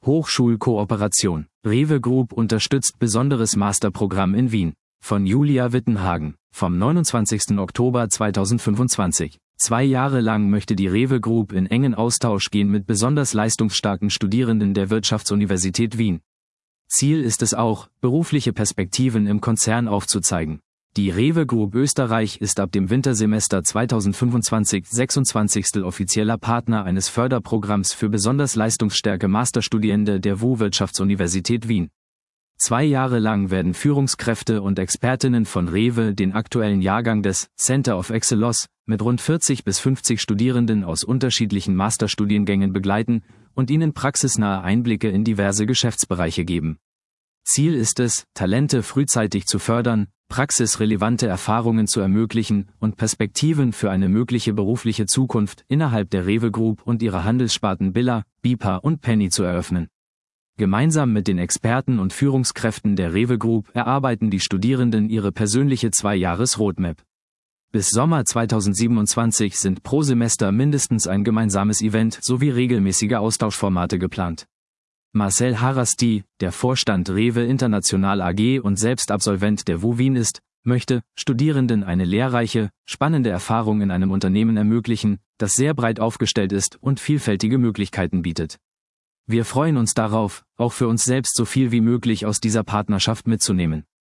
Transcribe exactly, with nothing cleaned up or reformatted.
Hochschulkooperation. Rewe Group unterstützt besonderes Masterprogramm in Wien. Von Julia Wittenhagen. Vom neunundzwanzigsten Oktober zweitausendfünfundzwanzig. Zwei Jahre lang möchte die Rewe Group in engen Austausch gehen mit besonders leistungsstarken Studierenden der Wirtschaftsuniversität Wien. Ziel ist es auch, berufliche Perspektiven im Konzern aufzuzeigen. Die Rewe Group Österreich ist ab dem Wintersemester zweitausendfünfundzwanzig sechsundzwanzigster offizieller Partner eines Förderprogramms für besonders leistungsstarke Masterstudierende der W U Wirtschaftsuniversität Wien. Zwei Jahre lang werden Führungskräfte und Expertinnen von Rewe den aktuellen Jahrgang des Center of Excellence mit rund vierzig bis fünfzig Studierenden aus unterschiedlichen Masterstudiengängen begleiten und ihnen praxisnahe Einblicke in diverse Geschäftsbereiche geben. Ziel ist es, Talente frühzeitig zu fördern, praxisrelevante Erfahrungen zu ermöglichen und Perspektiven für eine mögliche berufliche Zukunft innerhalb der Rewe Group und ihrer Handelssparten Billa, Bipa und Penny zu eröffnen. Gemeinsam mit den Experten und Führungskräften der Rewe Group erarbeiten die Studierenden ihre persönliche Zwei-Jahres-Roadmap. Bis Sommer zweitausendsiebenundzwanzig sind pro Semester mindestens ein gemeinsames Event sowie regelmäßige Austauschformate geplant. Marcel Harasti, der Vorstand Rewe International A G und selbst Absolvent der W U Wien ist, möchte Studierenden eine lehrreiche, spannende Erfahrung in einem Unternehmen ermöglichen, das sehr breit aufgestellt ist und vielfältige Möglichkeiten bietet. Wir freuen uns darauf, auch für uns selbst so viel wie möglich aus dieser Partnerschaft mitzunehmen.